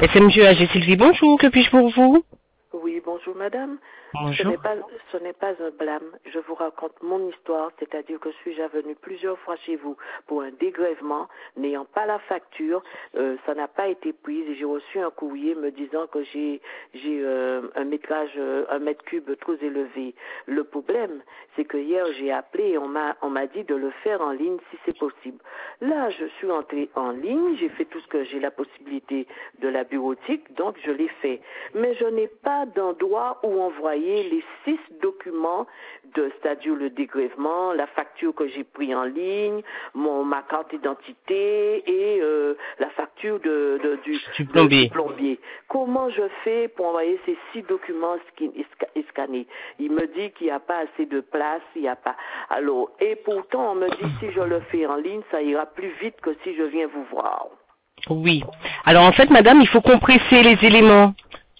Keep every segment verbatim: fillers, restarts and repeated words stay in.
S M G A G Sylvie, bonjour, que puis-je pour vous? Oui, bonjour madame. Bonjour. Ce n'est pas, ce n'est pas un blâme. Je vous raconte mon histoire, c'est-à-dire que je suis déjà venue plusieurs fois chez vous pour un dégrèvement, n'ayant pas la facture, euh, ça n'a pas été prise et j'ai reçu un courrier me disant que j'ai j'ai euh, un métrage, euh, un mètre cube trop élevé. Le problème, c'est que hier j'ai appelé et on m'a on m'a dit de le faire en ligne si c'est possible. Là, je suis entrée en ligne, j'ai fait tout ce que j'ai la possibilité de la bureautique, donc je l'ai fait. Mais je n'ai pas d'endroit où envoyer les six documents de, c'est-à-dire le dégrèvement, la facture que j'ai pris en ligne, mon ma carte d'identité et euh, la facture de, de du, Du plombier. de, du plombier. Comment je fais pour envoyer ces six documents scannés? Il me dit qu'il n'y a pas assez de place, il n'y a pas. Alors, et pourtant on me dit si je le fais en ligne, ça ira plus vite que si je viens vous voir. Oui. Alors en fait, madame, il faut compresser les éléments.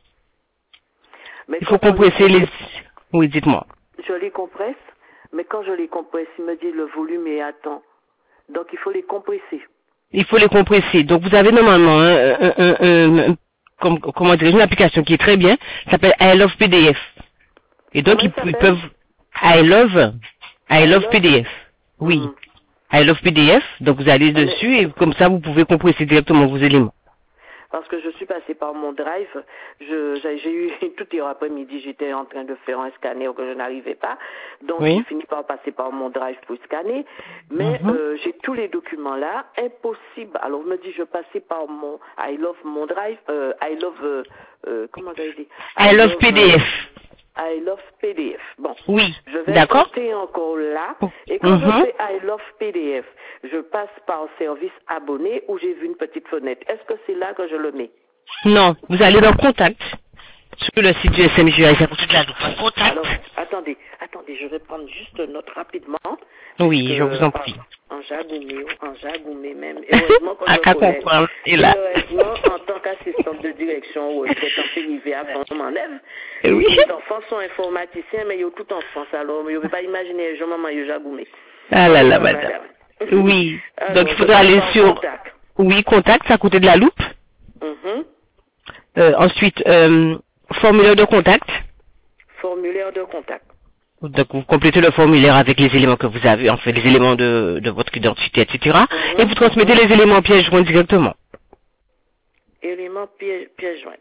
Mais Il faut compresser les... Oui, dites-moi. Je les compresse, mais quand je les compresse, il me dit le volume est à temps. Donc il faut les compresser. Il faut les compresser. Donc vous avez normalement un, un, un, un, un, comme, comment dire, une application qui est très bien, ça s'appelle I Love P D F. Et donc ils, ils peuvent... I Love, I Love P D F. Oui. Mm. I Love P D F. Donc vous allez mais dessus et comme ça vous pouvez compresser directement vos éléments. Parce que je suis passée par mon drive, je, j'ai eu tout hier après-midi, j'étais en train de faire un scanner que je n'arrivais pas, donc oui. J'ai fini par passer par mon drive pour scanner, mais mm-hmm. euh, j'ai tous les documents là, impossible. Alors on me dit je passais par mon I Love mon drive, euh, I Love euh, euh, comment j'avais dit I, I Love, love P D F. Euh, I Love P D F. Bon, oui, je vais d'accord. tenter encore là. Et quand mm-hmm. je fais I Love P D F, je passe par service abonné où j'ai vu une petite fenêtre. Est-ce que c'est là que je le mets? Non, vous allez dans Contact sur le site du S M G A. Contact. Alors, attendez, attendez, je vais prendre juste une note rapidement. Oui, je vous en prie. En jagoumé, en jagoumé même. Heureusement qu'on me connaît. Et là. Heureusement, en tant qu'assistante de direction ou retraite en Pénivé à France, on m'enlève. Oui. Les enfants sont informaticiens, mais ils sont tout en France. Alors, je ne peux pas imaginer, je maman, ils jagoumé. Ah là là, madame. Oui. Alors, donc, il faudra aller sur... Contact. Oui, Contact, c'est à côté de la loupe. Mm-hmm. Euh, ensuite, euh, formulaire de contact. Formulaire de contact. Donc, vous complétez le formulaire avec les éléments que vous avez, en fait, les éléments de, de votre identité, et cetera. Mm-hmm. Et vous transmettez mm-hmm. les éléments pièce jointe directement. Éléments pièce, pièce jointe.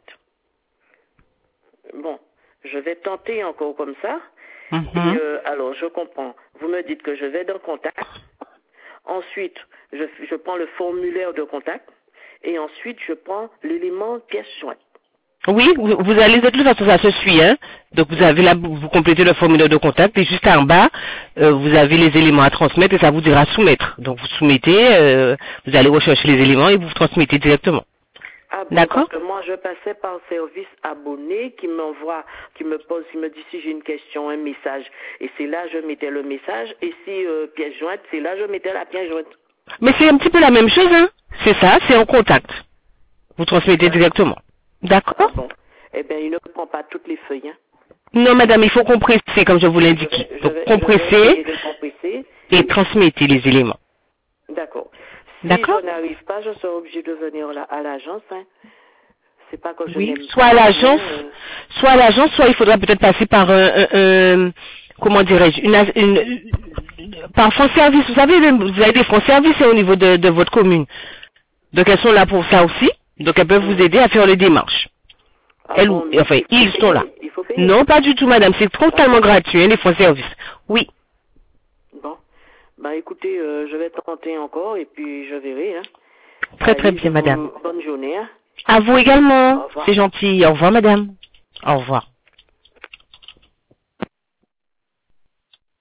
Bon, je vais tenter encore comme ça. Mm-hmm. Et, euh, alors, je comprends. Vous me dites que je vais dans contact. Ensuite, je, je prends le formulaire de contact. Et ensuite, je prends l'élément pièce jointe. Oui, vous, vous allez de toute façon, ça se suit, hein. Donc vous avez là, vous complétez le formulaire de contact et juste en bas, euh, vous avez les éléments à transmettre et ça vous dira soumettre. Donc vous soumettez, euh, vous allez rechercher les éléments et vous transmettez directement. Ah bon, d'accord. Parce que moi, je passais par service abonné qui m'envoie, qui me pose, qui me dit si j'ai une question, un message. Et c'est là je mettais le message. Et si euh, pièce jointe, c'est là je mettais la pièce jointe. Mais c'est un petit peu la même chose, hein. C'est ça, c'est en contact. Vous transmettez directement. D'accord. Ah bon. Eh bien, il ne prend pas toutes les feuilles, hein. Non, madame, il faut compresser, comme je vous l'ai indiqué. Donc, vais, compresser compresser et, et transmettez les éléments. D'accord. Si D'accord. je n'arrive pas, je serai obligée de venir là, à l'agence, hein. C'est pas que je oui, n'aime soit à l'agence, euh... soit à l'agence, soit il faudra peut-être passer par un, un, un comment dirais-je, une, une, une, par fonds service. Vous savez, vous avez des fonds services au niveau de, de votre commune. Donc, elles sont là pour ça aussi. Donc, elles peuvent mmh. vous aider à faire les démarches. Ah elles, bon, enfin, ils payer, sont là. Il faut payer. Non, pas du tout, madame. C'est totalement ah. gratuit, hein, les fonds services. Oui. Bon. Bah, écoutez, euh, je vais tenter encore et puis je verrai, hein. Très, très bien, madame. Bonne journée, hein. À vous également. C'est gentil. Au revoir, madame. Au revoir.